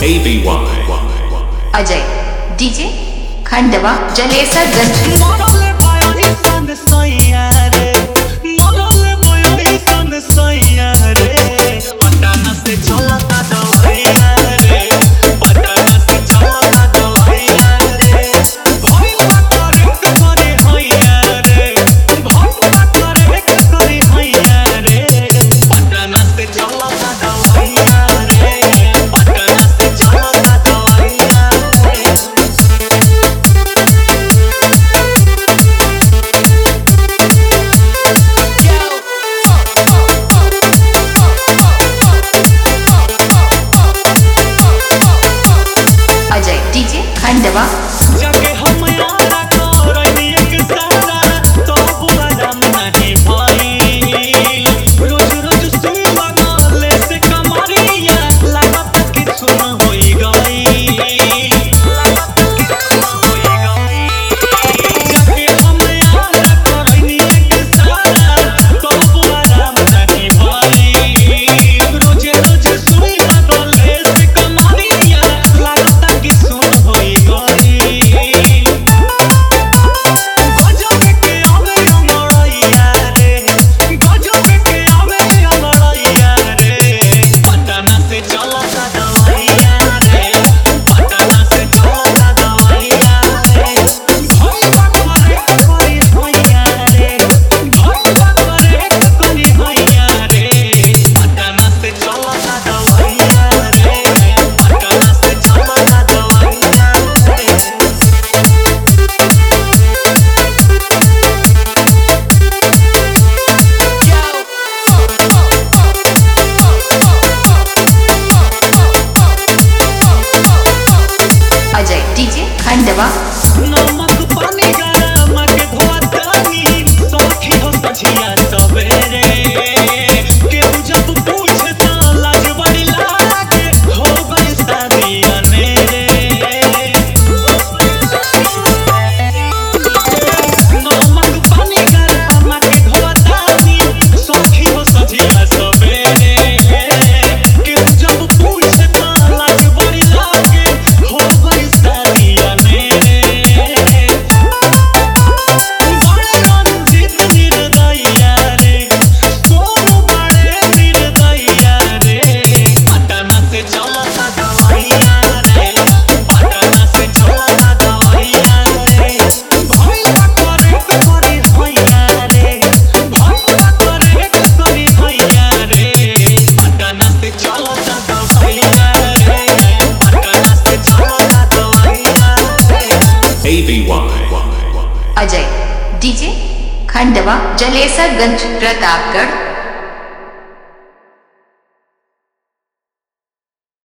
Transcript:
ABY Ajay DJ Khandwa Jalesarganj Ajay DJ Khandwa जाके हम यारा करनी एक सारा तो बुआ राम नहीं भाई रोज रोज सुबह नाले से कमरिया लागत कि सुन होई गई जाके हम यारा करनी एक सारा तो बुआ राम नहीं भाई रोज रोज सुबह नाले से कमरिया लागत कि सुन होई गई गजब के आवे अमरैया रे गजब के आवे अमरैया रे पटना से चलता दवाइया रे पटना से चलता दवाइया रे भैया करे कोई भैया रे भैया करे कोई भैया रे पटना से चलता दवाइया रे पटना से चलता दवाइया रे अजय डीजे खंडवा नमक पानी गरम के धोतानी सखी हो सझिया सवेरे केहू जब पूछे त लाज बड़ी लागे हो गई शादी अनेरे नमक पानी गरम के धोतानी सखी हो सझिया सवेरे केहू जब पूछे त लाज बड़ी लागे हो गई शादी अनेरे बड़े रंजीत निर्दयिया रे सोनू बड़े निर्दयिया रे पटना से चलता दवाइया रे पटना से चलता दवाइया रे भैया करे करी भैया रे भैया करे करी भैया रे पटना से चलता दवाइया रे पटना से चलता दवाइया रे ABY अजय डीजे खंडवा जलेसरगंज प्रतापगढ़